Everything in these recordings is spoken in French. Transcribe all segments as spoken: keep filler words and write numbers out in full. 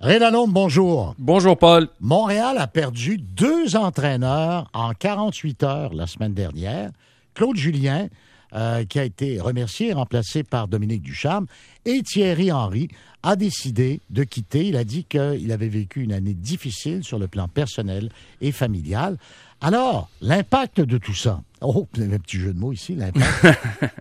Ray Lalonde, bonjour. Bonjour, Paul. Montréal a perdu deux entraîneurs en quarante-huit heures la semaine dernière. Claude Julien, euh, qui a été remercié et remplacé par Dominique Ducharme, et Thierry Henry a décidé de quitter. Il a dit qu'il avait vécu une année difficile sur le plan personnel et familial. Alors, l'impact de tout ça. Oh, un petit jeu de mots ici, l'impact.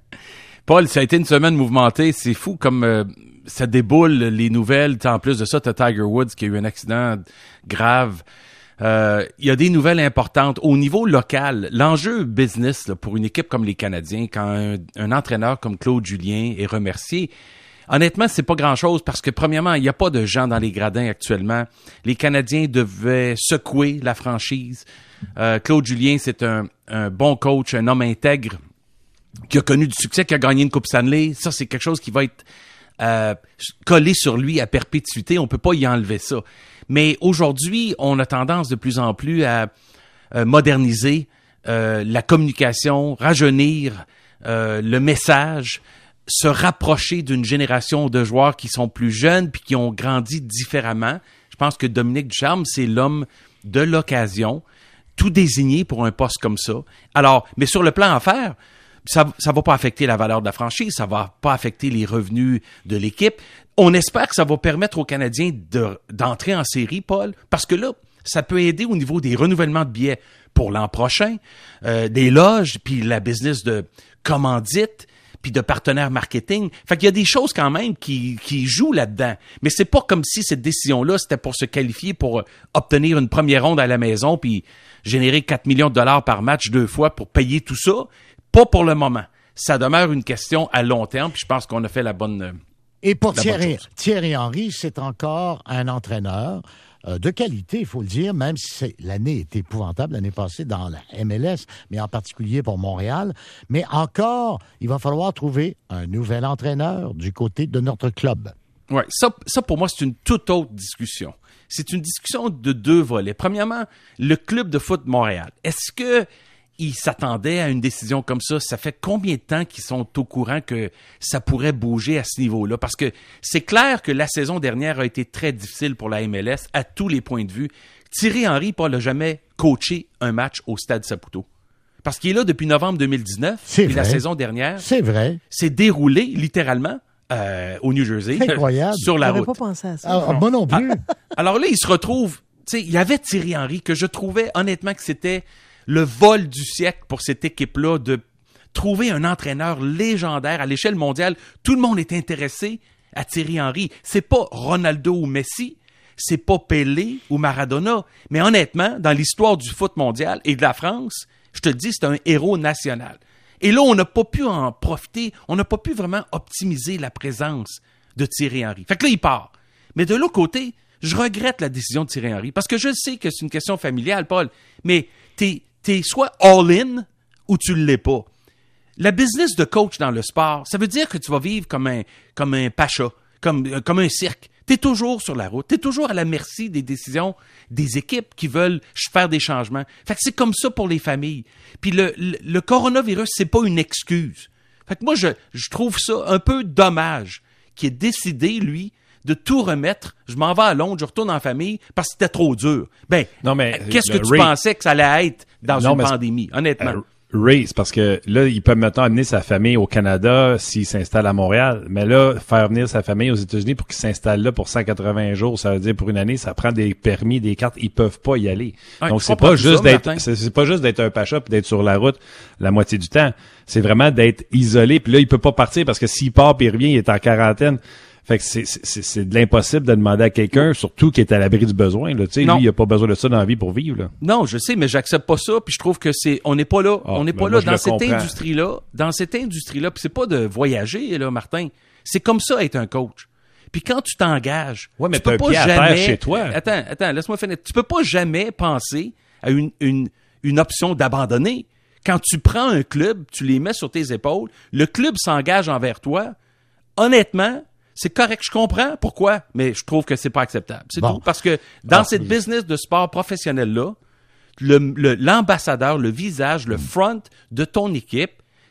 Paul, ça a été une semaine mouvementée. C'est fou comme euh, ça déboule les nouvelles. En plus de ça, tu as Tiger Woods qui a eu un accident grave. Euh, il y a des nouvelles importantes. Au niveau local, l'enjeu business là, pour une équipe comme les Canadiens, quand un, un entraîneur comme Claude Julien est remercié, honnêtement, c'est pas grand-chose parce que, premièrement, il n'y a pas de gens dans les gradins actuellement. Les Canadiens devaient secouer la franchise. Euh, Claude Julien, c'est un, un bon coach, un homme intègre qui a connu du succès, qui a gagné une Coupe Stanley. Ça, c'est quelque chose qui va être euh, collé sur lui à perpétuité. On peut pas y enlever ça. Mais aujourd'hui, on a tendance de plus en plus à euh, moderniser euh, la communication, rajeunir euh, le message, se rapprocher d'une génération de joueurs qui sont plus jeunes puis qui ont grandi différemment. Je pense que Dominique Ducharme, c'est l'homme de l'occasion, tout désigné pour un poste comme ça. Alors, mais sur le plan affaires, ça ça va pas affecter la valeur de la franchise, ça va pas affecter les revenus de l'équipe. On espère que ça va permettre aux Canadiens de, d'entrer en série, Paul, parce que là, ça peut aider au niveau des renouvellements de billets pour l'an prochain, euh, des loges, puis la business de commandite, puis de partenaires marketing. Fait qu'il y a des choses quand même qui, qui jouent là-dedans. Mais c'est pas comme si cette décision-là, c'était pour se qualifier pour obtenir une première ronde à la maison puis générer quatre millions de dollars par match deux fois pour payer tout ça. Pas pour le moment. Ça demeure une question à long terme, puis je pense qu'on a fait la bonne Et pour la Thierry, bonne chose. Thierry Henry, c'est encore un entraîneur euh, de qualité, il faut le dire, même si c'est, l'année est épouvantable, l'année passée dans la M L S, mais en particulier pour Montréal. Mais encore, il va falloir trouver un nouvel entraîneur du côté de notre club. Oui, ça, ça pour moi, c'est une toute autre discussion. C'est une discussion de deux volets. Premièrement, le club de foot de Montréal. Est-ce que ils s'attendaient à une décision comme ça? Ça fait combien de temps qu'ils sont au courant que ça pourrait bouger à ce niveau-là? Parce que c'est clair que la saison dernière a été très difficile pour la M L S à tous les points de vue. Thierry Henry, Paul, n'a jamais coaché un match au Stade Saputo. Parce qu'il est là depuis novembre deux mille dix-neuf. C'est et vrai. la saison dernière C'est vrai. s'est déroulée littéralement euh, au New Jersey. C'est incroyable. Sur la J'aurais route. pas pensé à ça. Ah, moi non plus. Alors là, il se retrouve... Tu sais, il y avait Thierry Henry que je trouvais honnêtement que c'était le vol du siècle pour cette équipe-là de trouver un entraîneur légendaire à l'échelle mondiale. Tout le monde est intéressé à Thierry Henry. C'est pas Ronaldo ou Messi, c'est pas Pelé ou Maradona. Mais honnêtement, dans l'histoire du foot mondial et de la France, je te le dis, c'est un héros national. Et là, on n'a pas pu en profiter, on n'a pas pu vraiment optimiser la présence de Thierry Henry. Fait que là, il part. Mais de l'autre côté, je regrette la décision de Thierry Henry parce que je sais que c'est une question familiale, Paul, mais t'es T'es soit all-in ou tu l'es pas. La business de coach dans le sport, ça veut dire que tu vas vivre comme un, comme un pacha, comme, comme un cirque. T'es toujours sur la route. T'es toujours à la merci des décisions des équipes qui veulent faire des changements. Fait que c'est comme ça pour les familles. Puis le, le, le coronavirus, c'est pas une excuse. Fait que moi, je, je trouve ça un peu dommage qu'il ait décidé, lui, de tout remettre. Je m'en vais à Londres, je retourne en famille parce que c'était trop dur. Ben, non, mais, qu'est-ce que le tu Ray, pensais que ça allait être dans non, une mais pandémie, honnêtement? Euh, Ray, c'est parce que là, il peut maintenant amener sa famille au Canada s'il s'installe à Montréal. Mais là, faire venir sa famille aux États-Unis pour qu'il s'installe là pour cent quatre-vingts jours, ça veut dire pour une année, ça prend des permis, des cartes, ils peuvent pas y aller. Ouais, Donc, je c'est comprends pas tout juste ça, d'être, Martin. c'est, c'est pas juste d'être un pacha puis d'être sur la route la moitié du temps. C'est vraiment d'être isolé. Puis là, il peut pas partir parce que s'il part puis il revient, il est en quarantaine. Fait que c'est, c'est, c'est de l'impossible de demander à quelqu'un, surtout qui est à l'abri du besoin, là. Tu sais, lui, il a pas besoin de ça dans la vie pour vivre, là. Non, je sais, mais j'accepte pas ça, puis je trouve que c'est, on n'est pas là, Ah, on n'est ben pas moi, là je dans le cette comprends. industrie-là, dans cette industrie-là, puis c'est pas de voyager, là, Martin. C'est comme ça être un coach. Puis quand tu t'engages, Ouais, mais tu peux t'as un pas pied à terre jamais, chez toi. Attends, attends, laisse-moi finir. Tu peux pas jamais penser à une, une, une option d'abandonner. Quand tu prends un club, tu les mets sur tes épaules, le club s'engage envers toi. Honnêtement, c'est correct, je comprends pourquoi, mais je trouve que c'est pas acceptable. C'est Bon. tout. Parce que dans Ah, cette oui. business de sport professionnel-là, le, le- l'ambassadeur, le visage, le front de ton équipe,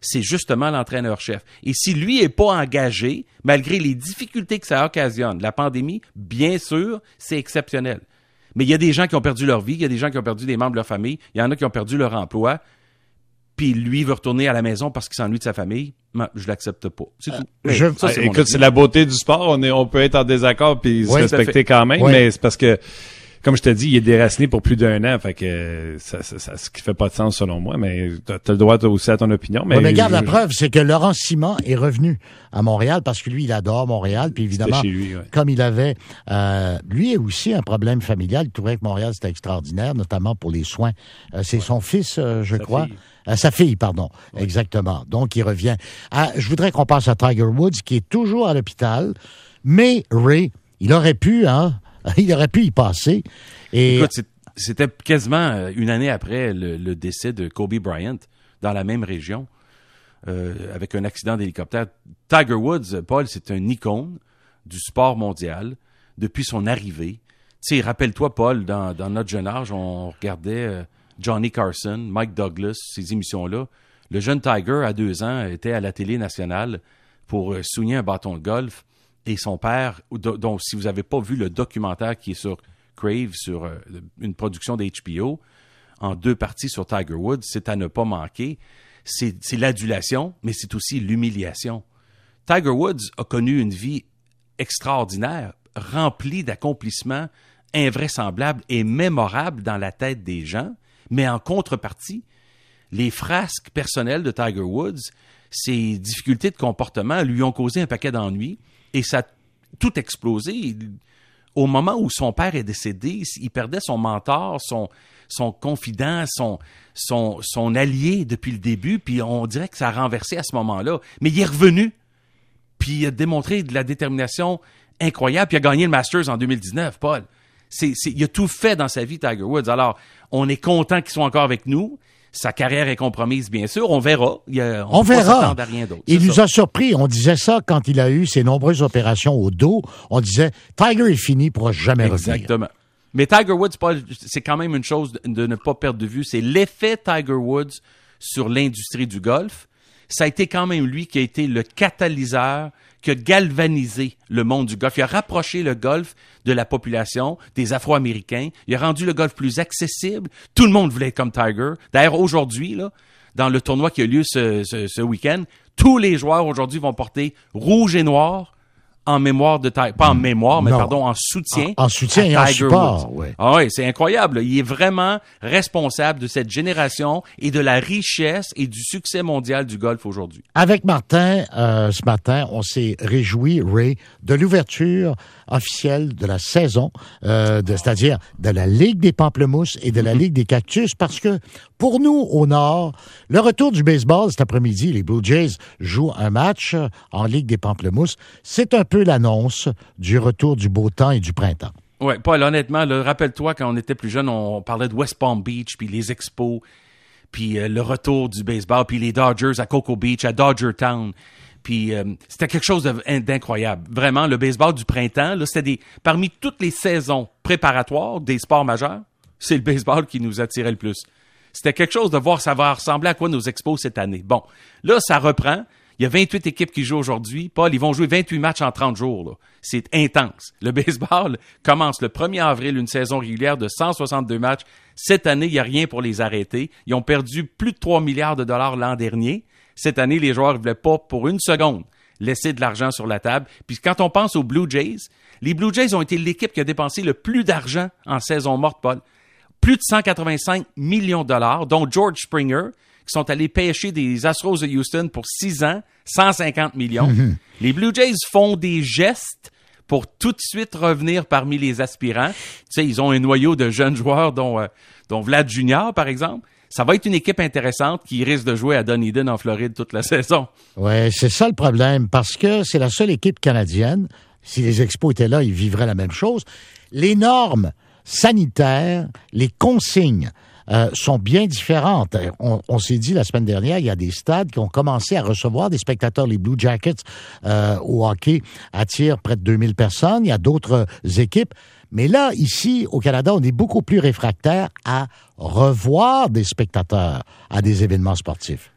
c'est justement l'entraîneur-chef. Et si lui est pas engagé, malgré les difficultés que ça occasionne, la pandémie, bien sûr, c'est exceptionnel. Mais il y a des gens qui ont perdu leur vie, il y a des gens qui ont perdu des membres de leur famille, il y en a qui ont perdu leur emploi, puis lui veut retourner à la maison parce qu'il s'ennuie de sa famille. Non, je l'accepte pas. C'est tout. Euh, je, ça, c'est écoute, c'est la beauté du sport. On est, on peut être en désaccord puis Oui, se respecter quand même, Oui. mais c'est parce que, comme je te dis, il est déraciné pour plus d'un an, fait que ça, ça, ça, ce qui fait pas de sens selon moi. Mais t'as, t'as le droit toi aussi à ton opinion. Mais, Oui, mais regarde, je, la preuve, c'est que Laurent Simon est revenu à Montréal parce que lui, il adore Montréal. Puis évidemment, chez lui, ouais. comme il avait, euh, lui a aussi un problème familial. Il trouvait que Montréal, c'était extraordinaire, notamment pour les soins. Euh, c'est ouais. son fils, euh, je Sa crois. fille. Euh, sa fille, pardon. Ouais. Exactement. Donc, il revient. Ah, je voudrais qu'on passe à Tiger Woods, qui est toujours à l'hôpital. Mais Ray, il aurait pu, hein, il aurait pu y passer. Et... Écoute, c'est, c'était quasiment une année après le, le décès de Kobe Bryant, dans la même région, euh, avec un accident d'hélicoptère. Tiger Woods, Paul, c'est un icône du sport mondial depuis son arrivée. Tu sais, rappelle-toi, Paul, dans, dans notre jeune âge, on regardait euh, Johnny Carson, Mike Douglas, ces émissions-là. Le jeune Tiger, à deux ans, était à la télé nationale pour euh, souligner un bâton de golf. Et son père, dont si vous n'avez pas vu le documentaire qui est sur Crave, sur euh, une production d'H B O, en deux parties sur Tiger Woods, c'est à ne pas manquer. C'est, c'est l'adulation, mais c'est aussi l'humiliation. Tiger Woods a connu une vie extraordinaire, remplie d'accomplissements invraisemblables et mémorables dans la tête des gens, mais en contrepartie, les frasques personnelles de Tiger Woods, ses difficultés de comportement lui ont causé un paquet d'ennuis et ça a tout explosé. Au moment où son père est décédé, il perdait son mentor, son, son confident, son, son, son allié depuis le début, puis on dirait que ça a renversé à ce moment-là. Mais il est revenu, puis il a démontré de la détermination incroyable, puis il a gagné le Masters en deux mille dix-neuf, Paul. C'est, c'est, il a tout fait dans sa vie, Tiger Woods. Alors, on est content qu'ils soient encore avec nous. Sa carrière est compromise, bien sûr. On verra. Il a, on on verra. À rien d'autre. Il c'est nous ça. a surpris. On disait ça quand il a eu ses nombreuses opérations au dos. On disait, Tiger est fini, il pourra jamais revenir. Exactement. Mais Tiger Woods, Paul, c'est quand même une chose de ne pas perdre de vue. C'est l'effet Tiger Woods sur l'industrie du golf. Ça a été quand même lui qui a été le catalyseur, qui a galvanisé le monde du golf. Il a rapproché le golf de la population, des Afro-Américains. Il a rendu le golf plus accessible. Tout le monde voulait être comme Tiger. D'ailleurs, aujourd'hui, là, dans le tournoi qui a lieu ce, ce, ce week-end, tous les joueurs aujourd'hui vont porter rouge et noir en mémoire de Tiger. Pas en mémoire, mais Non. pardon, en soutien. En, en soutien et en support, oui. Ah oui, c'est incroyable. Il est vraiment responsable de cette génération et de la richesse et du succès mondial du golf aujourd'hui. Avec Martin, euh, ce matin, on s'est réjoui, Ray, de l'ouverture officielle de la saison, euh, de, c'est-à-dire de la Ligue des Pamplemousses et de la Ligue des Cactus, parce que pour nous, au Nord, le retour du baseball cet après-midi, les Blue Jays jouent un match en Ligue des Pamplemousses. C'est un peu l'annonce du retour du beau temps et du printemps. Oui, Paul, honnêtement, là, rappelle-toi, quand on était plus jeune, on parlait de West Palm Beach, puis les expos, puis euh, le retour du baseball, puis les Dodgers à Cocoa Beach, à Dodger Town. Puis euh, c'était quelque chose de, d'incroyable. Vraiment, le baseball du printemps, là, c'était des parmi toutes les saisons préparatoires des sports majeurs, c'est le baseball qui nous attirait le plus. C'était quelque chose de voir ça va ressembler à quoi nos expos cette année. Bon, là, ça reprend. Il y a vingt-huit équipes qui jouent aujourd'hui. Paul, ils vont jouer vingt-huit matchs en trente jours. Là. C'est intense. Le baseball commence le premier avril, une saison régulière de cent soixante-deux matchs. Cette année, il n'y a rien pour les arrêter. Ils ont perdu plus de trois milliards de dollars l'an dernier. Cette année, les joueurs ne voulaient pas, pour une seconde, laisser de l'argent sur la table. Puis quand on pense aux Blue Jays, les Blue Jays ont été l'équipe qui a dépensé le plus d'argent en saison morte, Paul. Plus de cent quatre-vingt-cinq millions de dollars, dont George Springer, qui sont allés pêcher des Astros de Houston pour six ans, cent cinquante millions. Mm-hmm. Les Blue Jays font des gestes pour tout de suite revenir parmi les aspirants. Tu sais, ils ont un noyau de jeunes joueurs, dont, euh, dont Vlad Junior, par exemple. Ça va être une équipe intéressante qui risque de jouer à Dunedin, en Floride, toute la saison. Oui, c'est ça le problème, parce que c'est la seule équipe canadienne. Si les Expos étaient là, ils vivraient la même chose. Les normes sanitaires, les consignes euh, sont bien différentes. On, on s'est dit la semaine dernière, il y a des stades qui ont commencé à recevoir des spectateurs. Les Blue Jackets euh, au hockey attirent près de deux mille personnes. Il y a d'autres équipes. Mais là, ici, au Canada, on est beaucoup plus réfractaire à revoir des spectateurs à des événements sportifs.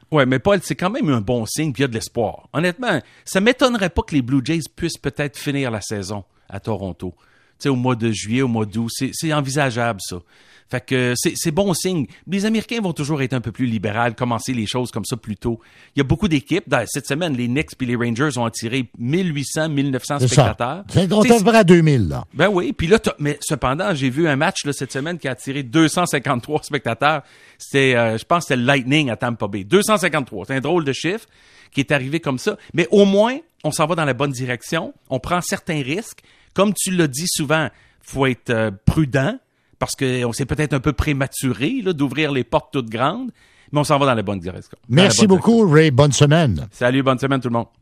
Ouais, mais Paul, c'est quand même un bon signe, puis il y a de l'espoir. Honnêtement, ça m'étonnerait pas que les Blue Jays puissent peut-être finir la saison à Toronto. Tu sais, au mois de juillet, au mois d'août, c'est, c'est envisageable, ça. Fait que c'est, c'est bon signe. Les Américains vont toujours être un peu plus libéraux, commencer les choses comme ça plus tôt. Il y a beaucoup d'équipes. Dans, cette semaine, les Knicks et les Rangers ont attiré mille huit cents, mille neuf cents C'est spectateurs. Ça. C'est, on est à peu près à deux mille, là. Ben oui. Puis là, mais cependant, j'ai vu un match là, cette semaine qui a attiré deux cent cinquante-trois spectateurs. C'était, euh, je pense que c'était le Lightning à Tampa Bay. deux cent cinquante-trois. C'est un drôle de chiffre qui est arrivé comme ça. Mais au moins, on s'en va dans la bonne direction. On prend certains risques. Comme tu l'as dit souvent, faut être euh, prudent. Parce qu'on s'est peut-être un peu prématuré là, d'ouvrir les portes toutes grandes, mais on s'en va dans la bonne direction. Merci bonne beaucoup, direction. Ray. Bonne semaine. Salut, bonne semaine tout le monde.